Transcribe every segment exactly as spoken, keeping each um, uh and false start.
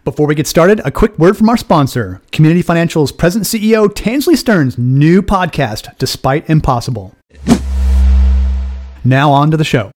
Before we get started, a quick word from our sponsor, Community Financial's President C E O Tansley Stearns' new podcast, Despite Impossible. Now on to the show.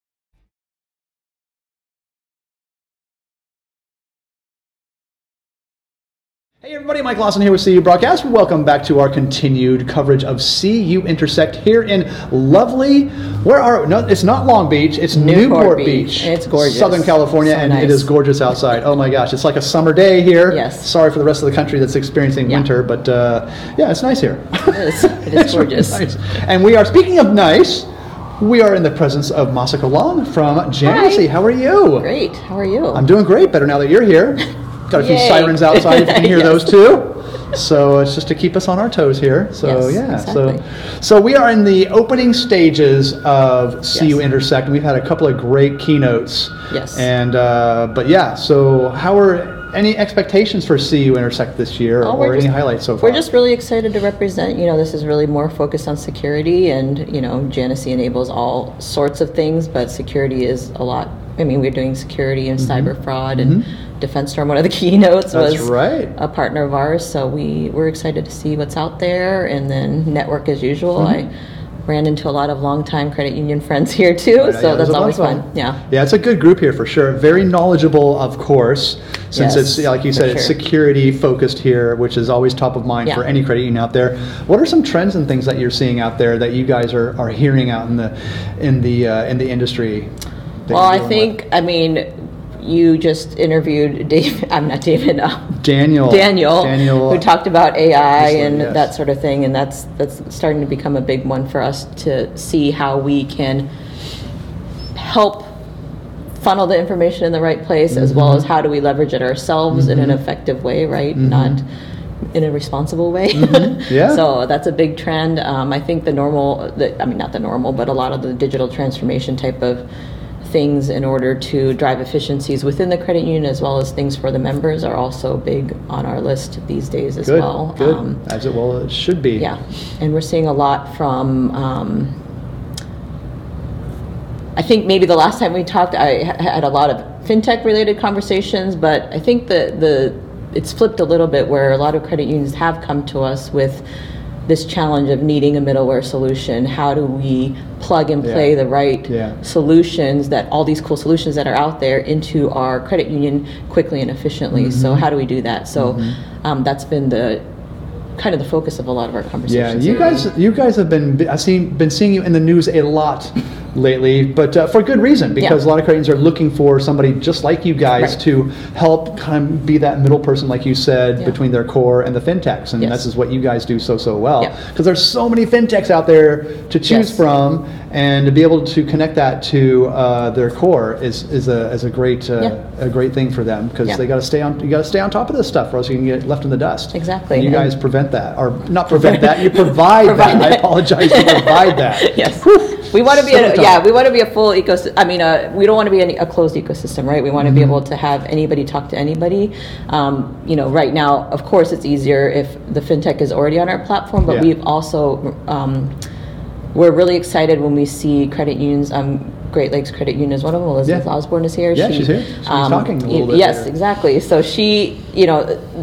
Hey everybody, Mike Lawson here with C U Broadcast. Welcome back to our continued coverage of C U Intersect here in lovely, where are, no, it's not Long Beach, it's Newport, Newport Beach. Beach. It's gorgeous. Southern California, So and nice. It is gorgeous outside. Oh my gosh, it's like a summer day here. Yes. Sorry for the rest of the country that's experiencing Yeah. winter, but uh, yeah, it's nice here. It is. It is It's really gorgeous. nice. And we are, speaking of nice, we are in the presence of Masako Long from Genesee. How are you? Great. How are you? I'm doing great, better now that you're here. Got a few Yay. sirens outside, if you can hear Yes. those too. So it's just to keep us on our toes here. So Yes, yeah, exactly. so so we are in the opening stages of C U Yes. Intersect, and we've had a couple of great keynotes. Yes. And uh, but yeah, so how are any expectations for C U Intersect this year, Oh, or we're any just- highlights so far? We're just really excited to represent, you know, this is really more focused on security, and, you know, Genesee enables all sorts of things, but security is a lot. I mean, we're doing security and cyber fraud and Defense Storm. One of the keynotes That's was right. a partner of ours, so we, we're excited to see what's out there, and then network as usual. I ran into a lot of longtime credit union friends here too, Yeah, so yeah, that's there's a always bunch of fun. them. Yeah. Yeah, it's a good group here for sure. Very knowledgeable, of course, since Yes, it's, like you said, for it's sure. security focused here, which is always top of mind Yeah. for any credit union out there. What are some trends and things that you're seeing out there that you guys are, are hearing out in the in the uh, in the industry? that Well, you're I dealing think, I mean, you just interviewed Dave, I'm not David, uh, with? Daniel Daniel, Daniel who talked about A I Excellent, and yes. that sort of thing, and that's that's starting to become a big one for us to see how we can help funnel the information in the right place, as well as how do we leverage it ourselves in an effective way, right? Not in a responsible way. Yeah. So that's a big trend. Um, I think the normal, the, I mean, not the normal, but a lot of the digital transformation type of things in order to drive efficiencies within the credit union, as well as things for the members, are also big on our list these days as Good, well. good. Um, As it well it should be. yeah, and we're seeing a lot from, um, I think maybe the last time we talked, I ha- had a lot of fintech related conversations, but I think the, the it's flipped a little bit, where a lot of credit unions have come to us with this challenge of needing a middleware solution. How do we plug and play Yeah. the right Yeah. solutions, that all these cool solutions that are out there, into our credit union quickly and efficiently? Mm-hmm. So how do we do that? So um, that's been the kind of the focus of a lot of our Yeah, conversations. you lately. guys, you guys have been. I've seen, been seeing you in the news a lot lately, but uh, for good reason, because a Yeah. lot of credit unions are looking for somebody just like you guys Right. to help kind of be that middle person, like you said, Yeah. between their core and the fintechs, and Yes. this is what you guys do so so well. Yeah. Because there's so many fintechs out there to choose Yes. from, and to be able to connect that to uh, their core is is a is a great uh, Yeah. a great thing for them, because Yeah. they got to stay on you got to stay on top of this stuff, or else you can get left in the dust. Exactly. And you And- guys prevent that, or not prevent that, you provide, Provide that. I that. apologize, you provide that. Yes. Whew. We want to be, So a, tough. yeah, we want to be a full ecosystem. I mean, uh, we don't want to be any, a closed ecosystem, right? We want to be Mm-hmm. able to have anybody talk to anybody. Um, you know, right now, of course, it's easier if the fintech is already on our platform, but Yeah. we've also, um, we're really excited when we see credit unions. Um, Great Lakes Credit Union is one of them. Elizabeth Yeah. Osborne is here. Yeah, she's here. She's talking a little bit Yes, later. exactly. So she, you know,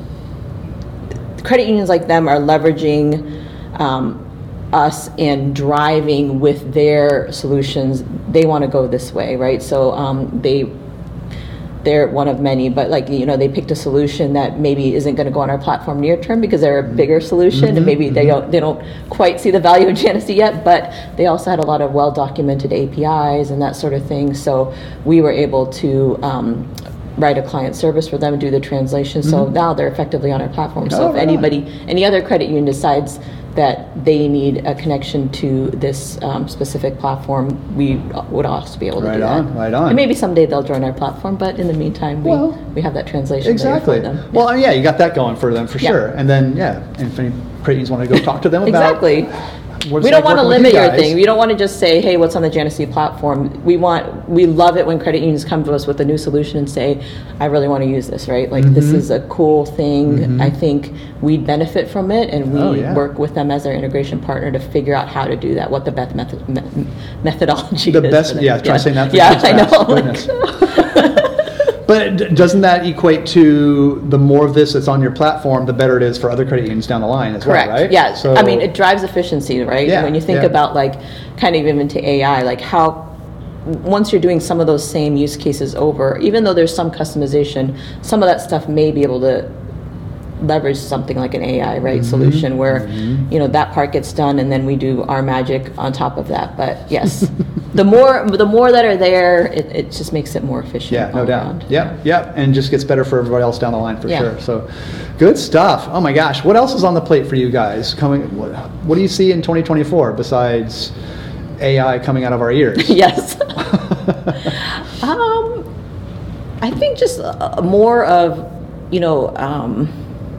credit unions like them are leveraging um, us and driving with their solutions. They want to go this way, right? So um, they they're one of many, but like, you know, they picked a solution that maybe isn't going to go on our platform near term because they're a bigger solution, and maybe they don't they don't quite see the value of Genesee yet. But they also had a lot of well documented A P Is and that sort of thing. So we were able to Um, write a client service for them and do the translation. So now they're effectively on our platform. So Oh, if right on. anybody, any other credit union decides that they need a connection to this um, specific platform, we would also be able to Right do that. on, right on. And maybe someday they'll join our platform, but in the meantime, we, Well, we have that translation Exactly. there for them. Well, yeah, you got that going for them for Yeah. sure. And then, yeah, and if any credit unions want to go talk to them about Exactly. what it's We don't like want to working with limit you your guys. thing. We don't want to just say, hey, what's on the Genesee platform? We want, we love it when credit unions come to us with a new solution and say, I really want to use this, right? Like, this Mm-hmm. is a cool thing. I think we'd benefit from it, and we Oh, yeah. work with them as our integration partner to figure out how to do that, what the best method, me- methodology The is. best, for that. yeah, try saying that three Yeah, times I fast. know. Goodness. But d- doesn't that equate to the more of this that's on your platform, the better it is for other credit unions down the line as Correct. well, right? Yeah. So, I mean, it drives efficiency, right? Yeah, When you think yeah. about like kind of even to A I, like how once you're doing some of those same use cases over, even though there's some customization, some of that stuff may be able to leverage something like an A I, right, Mm-hmm. solution where, mm-hmm. you know, that part gets done and then we do our magic on top of that. But yes, the more the more that are there, it, it just makes it more efficient. Yeah, no all doubt. around. Yep, yep, and just gets better for everybody else down the line for Yeah. sure. So, good stuff. Oh my gosh, what else is on the plate for you guys? Coming, what, what do you see in twenty twenty-four besides A I coming out of our ears? Yes. um, I think just uh, more of, you know, um,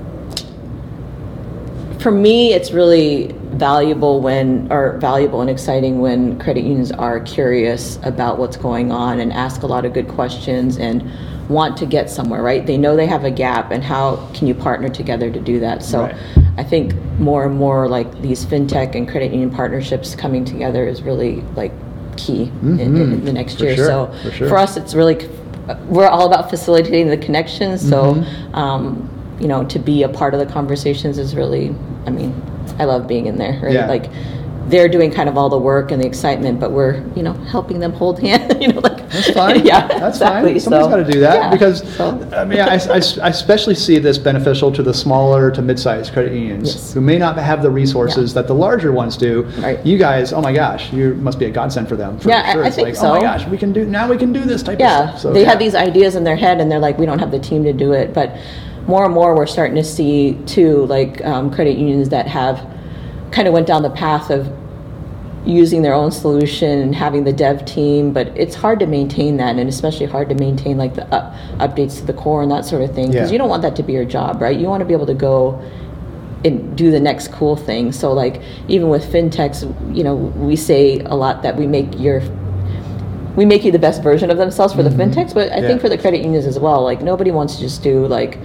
for me, it's really valuable when, or valuable and exciting when credit unions are curious about what's going on and ask a lot of good questions and want to get somewhere, right? They know they have a gap, and how can you partner together to do that? So Right. I think more and more like these fintech and credit union partnerships coming together is really like key mm-hmm. in, in the next For year. sure. So For sure. for us, it's really, we're all about facilitating the connections. So, Mm-hmm. um, you know, to be a part of the conversations is really, I mean, I love being in there, right? Yeah. Like they're doing kind of all the work and the excitement, but we're, you know, helping them hold hand, you know, like. That's fine. Yeah, that's exactly. fine. Somebody's So, got to do that yeah. because, So- I mean, I, I, I especially see this beneficial to the smaller to mid-sized credit unions Yes. who may not have the resources Yeah. that the larger ones do. Right. You guys, oh my gosh, you must be a godsend for them. For Yeah, I- sure. I It's think like, so. oh my gosh, we can do now. We can do this type Yeah, of stuff. So, they yeah. have these ideas in their head and they're like, we don't have the team to do it. But more and more we're starting to see too, like um, credit unions that have kind of went down the path of using their own solution and having the dev team, but it's hard to maintain that, and especially hard to maintain like the up, updates to the core and that sort of thing, because Yeah. you don't want that to be your job, right? You want to be able to go and do the next cool thing. So like even with fintechs, you know, we say a lot that we make your we make you the best version of themselves for Mm-hmm. the fintechs, but I Yeah. think for the credit unions as well, like nobody wants to just do like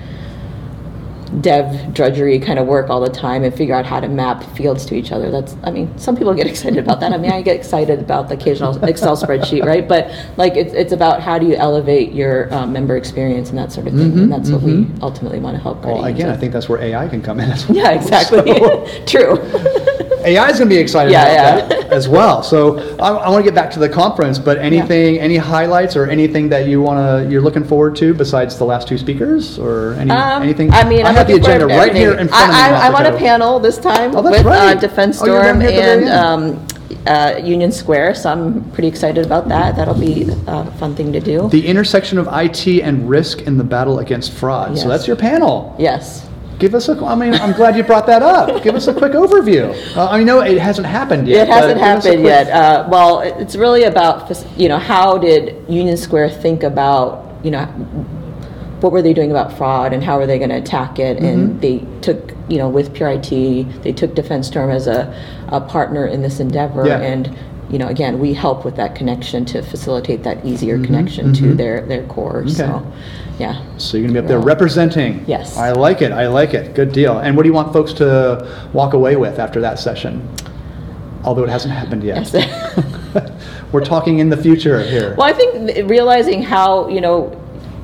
dev drudgery kind of work all the time and figure out how to map fields to each other. That's, I mean, some people get excited about that. I mean, I get excited about the occasional Excel spreadsheet, right? But like it's it's about how do you elevate your um, member experience and that sort of thing, Mhm, and that's what we mhm. ultimately want to help credit Well, unions again, I with. think that's where A I can come in as well. Yeah, exactly. So, True. A I is going to be excited Yeah, about yeah. that as well. So I, I want to get back to the conference, but anything, any highlights or anything that you want to, you're looking forward to besides the last two speakers, or any, Um, anything? I mean, I I'm have the looking agenda forward to right here everything. in front of me. I, I, I want a Masako. panel this time Oh, that's with right. uh, Defense Oh, you're down Storm here at the very and end. um, uh, Union Square, so I'm pretty excited about that. That'll be a fun thing to do. The intersection of I T and risk in the battle against fraud. So Yes. that's your panel. Yes. Give us a, I mean, I'm glad you brought that up. Give us a quick overview. Uh, I know it hasn't happened yet. It hasn't but give us a happened quick- yet. Uh, well, it- it's really about, you know, how did Union Square think about, you know, what were they doing about fraud and how are they going to attack it? Mm-hmm. And they took, you know, with Pure I T, they took Defense Storm as a, a partner in this endeavor. Yeah. And, you know, again, we help with that connection to facilitate that easier Mhm, connection to mhm. their, their core. Okay. So, yeah. So you're going to be up there Well, representing. yes. I like it. I like it. Good deal. And what do you want folks to walk away with after that session? Although it hasn't happened yet. Yes. We're talking in the future here. Well, I think realizing how, you know,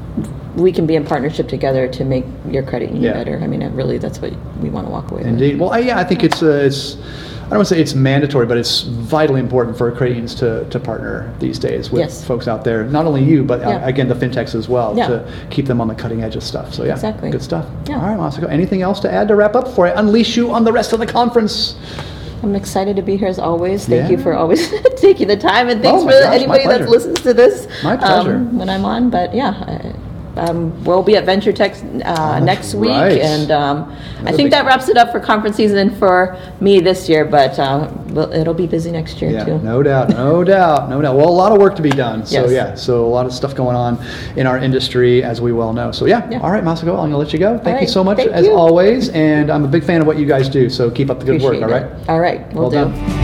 we can be in partnership together to make your credit union Yeah. better. I mean, it really, that's what we want to walk away with. Indeed. Well, I, yeah, I think it's, uh, it's, I don't want to say it's mandatory, but it's vitally important for credit unions to, to partner these days with Yes. folks out there. Not only you, but uh, Yeah. again, the fintechs as well, Yeah. to keep them on the cutting edge of stuff. So yeah, Exactly. good stuff. Yeah. All right, Masako, anything else to add to wrap up before I unleash you on the rest of the conference? I'm excited to be here as always. Thank you Yeah. for always taking the time, and thanks Oh for my gosh, my anybody that pleasure. listens to this. My pleasure. Um, when I'm on, but yeah. I, um, we'll be at Venture Tech uh, next week, right. and um, I Another think big- that wraps it up for conference season for me this year. But uh, well, it'll be busy next year Yeah, too. no doubt, no doubt, no doubt. Well, a lot of work to be done. So Yes. yeah, so a lot of stuff going on in our industry, as we well know. So yeah, Yeah. all right, Masako, I'm going to let you go. Thank you right, so much, thank as you. always, and I'm a big fan of what you guys do, so keep up the good Appreciate work, all it. right? All right, we'll Well do. done.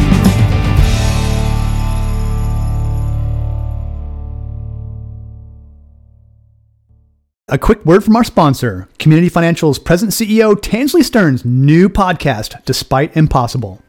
A quick word from our sponsor, Community Financial's present C E O, Tansley Stearns' new podcast, Despite Impossible.